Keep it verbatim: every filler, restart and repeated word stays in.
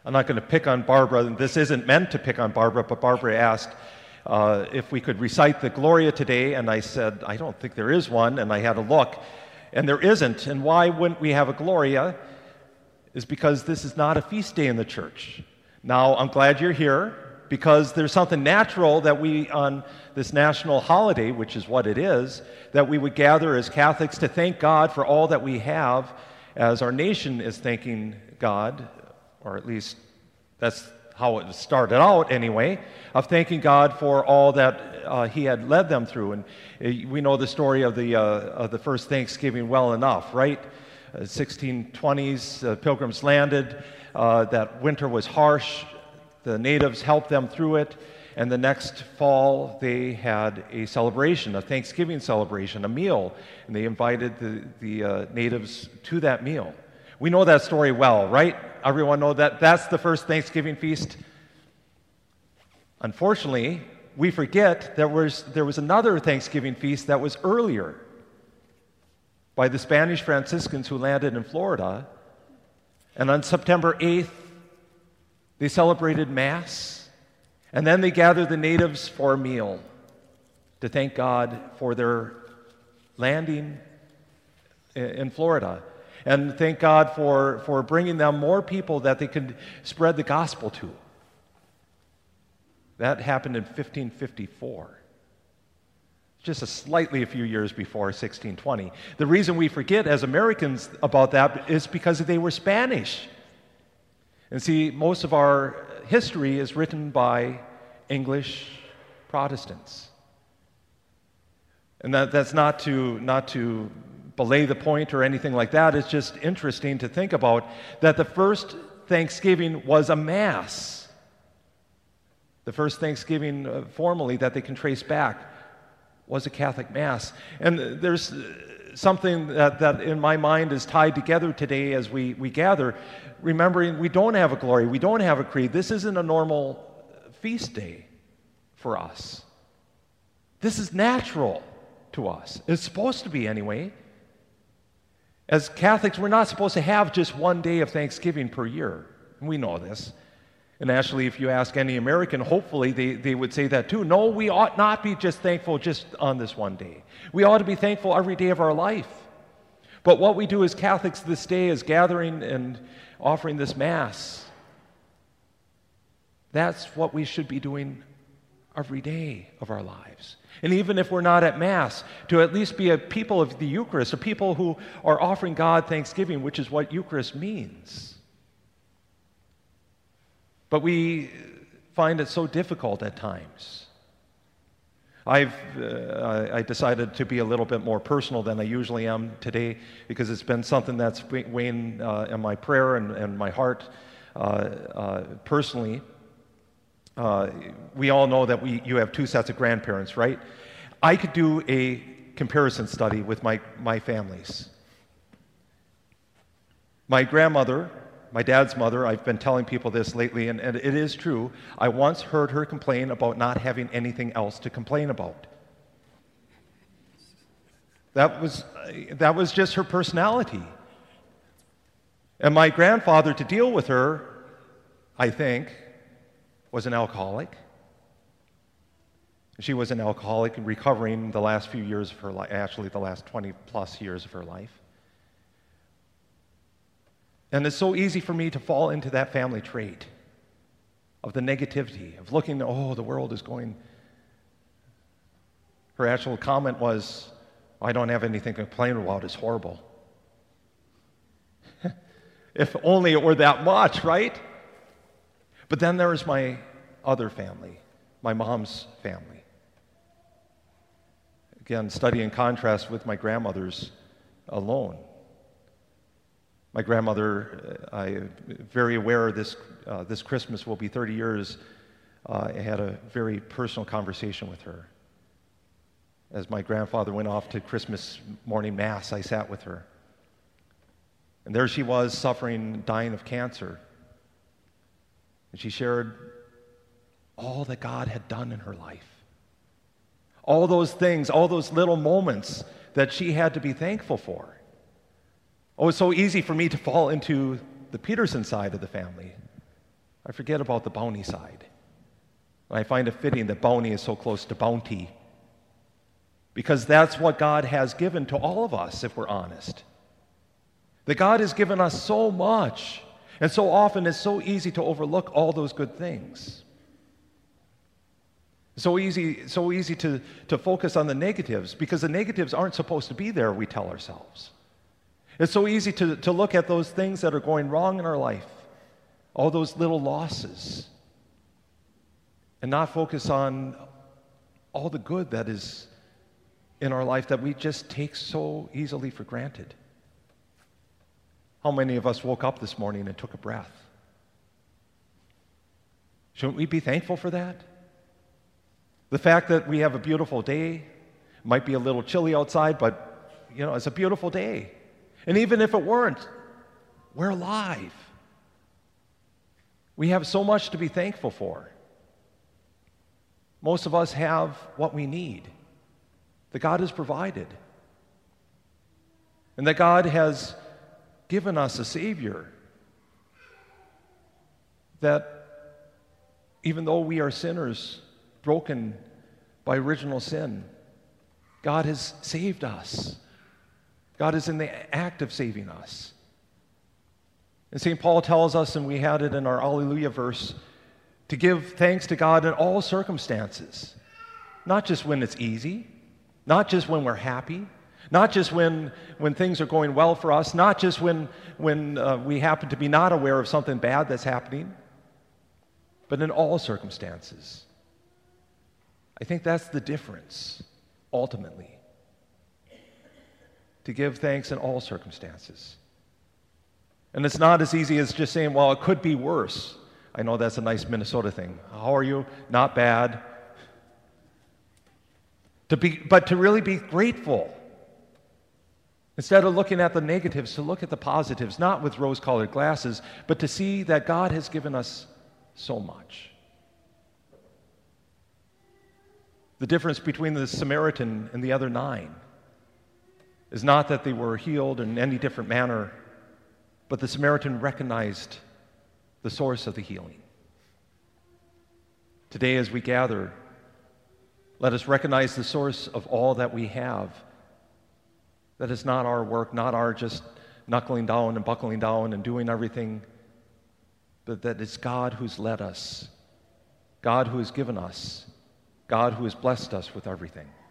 I'm not going to pick on Barbara. This isn't meant to pick on Barbara, but Barbara asked uh, if we could recite the Gloria today, and I said, I don't think there is one, and I had a look, and there isn't. And why wouldn't we have a Gloria? Is because this is not a feast day in the church. Now, I'm glad you're here, because there's something natural that we, on this national holiday, which is what it is, that we would gather as Catholics to thank God for all that we have, as our nation is thanking God, or at least that's how it started out anyway, of thanking God for all that uh, He had led them through. And uh, we know the story of the, uh, of the first Thanksgiving well enough, right? Uh, sixteen twenties, uh, Pilgrims landed, uh, that winter was harsh, the natives helped them through it, and the next fall they had a celebration, a Thanksgiving celebration, a meal, and they invited the, the uh, natives to that meal. We know that story well, right? Everyone know that that's the first Thanksgiving feast. Unfortunately, we forget there was, there was another Thanksgiving feast that was earlier by the Spanish Franciscans who landed in Florida. And on September eighth, they celebrated Mass, and then they gathered the natives for a meal to thank God for their landing in Florida. And thank God for, for bringing them more people that they could spread the gospel to. That happened in fifteen fifty-four. Just a slightly a few years before sixteen twenty. The reason we forget as Americans about that is because they were Spanish. And see, most of our history is written by English Protestants. And that, that's not to, not to belay the point or anything like that. It's just interesting to think about that the first Thanksgiving was a Mass. The first Thanksgiving uh, formally that they can trace back was a Catholic Mass. And there's something that, that in my mind is tied together today as we, we gather, remembering we don't have a glory, we don't have a creed. This isn't a normal feast day for us. This is natural to us. It's supposed to be anyway. As Catholics, we're not supposed to have just one day of Thanksgiving per year. We know this. And actually, if you ask any American, hopefully they, they would say that too. No, we ought not be just thankful just on this one day. We ought to be thankful every day of our life. But what we do as Catholics this day is gathering and offering this Mass. That's what we should be doing every day of our lives. And even if we're not at Mass, to at least be a people of the Eucharist, a people who are offering God thanksgiving, which is what Eucharist means. But we find it so difficult at times. I've uh, I decided to be a little bit more personal than I usually am today because it's been something that's weighing uh, in my prayer and, and my heart uh, uh, personally. Uh, we all know that we you have two sets of grandparents, right? I could do a comparison study with my, my families. My grandmother, my dad's mother, I've been telling people this lately, and, and it is true. I once heard her complain about not having anything else to complain about. That was, that was just her personality. And my grandfather, to deal with her, I think, was an alcoholic. She was an alcoholic and recovering the last few years of her life, actually the last twenty plus years of her life. And it's so easy for me to fall into that family trait of the negativity, of looking, oh, the world is going. Her actual comment was, I don't have anything to complain about, it's horrible. If only it were that much, right? But then there was my other family, my mom's family. Again, study in contrast with my grandmother's alone. My grandmother, uh, I'm very aware this, uh, this Christmas will be thirty years. Uh, I had a very personal conversation with her. As my grandfather went off to Christmas morning Mass, I sat with her. And there she was, suffering, dying of cancer. And she shared all that God had done in her life. All those things, all those little moments that she had to be thankful for. Oh, it's so easy for me to fall into the Peterson side of the family. I forget about the bounty side. And I find it fitting that bounty is so close to bounty, because that's what God has given to all of us, if we're honest. That God has given us so much, and so often it's so easy to overlook all those good things. So easy, so easy to, to focus on the negatives, because the negatives aren't supposed to be there, we tell ourselves. It's so easy to, to look at those things that are going wrong in our life, all those little losses, and not focus on all the good that is in our life that we just take so easily for granted. How many of us woke up this morning and took a breath? Shouldn't we be thankful for that? The fact that we have a beautiful day, might be a little chilly outside, but you know, it's a beautiful day. And even if it weren't, we're alive. We have so much to be thankful for. Most of us have what we need, that God has provided, and that God has given us a Savior, that even though we are sinners, broken by original sin, God has saved us. God is in the act of saving us. And Saint Paul tells us, and we had it in our Alleluia verse, to give thanks to God in all circumstances, not just when it's easy, not just when we're happy, not just when, when things are going well for us, not just when, when uh, we happen to be not aware of something bad that's happening, but in all circumstances. I think that's the difference, ultimately. To give thanks in all circumstances. And it's not as easy as just saying, well, it could be worse. I know that's a nice Minnesota thing. How are you? Not bad. To be, but to really be grateful. Instead of looking at the negatives, to look at the positives, not with rose-colored glasses, but to see that God has given us so much. The difference between the Samaritan and the other nine is not that they were healed in any different manner, but the Samaritan recognized the source of the healing. Today, as we gather, let us recognize the source of all that we have. That is not our work, not our just knuckling down and buckling down and doing everything, but that it's God who's led us, God who has given us, God who has blessed us with everything.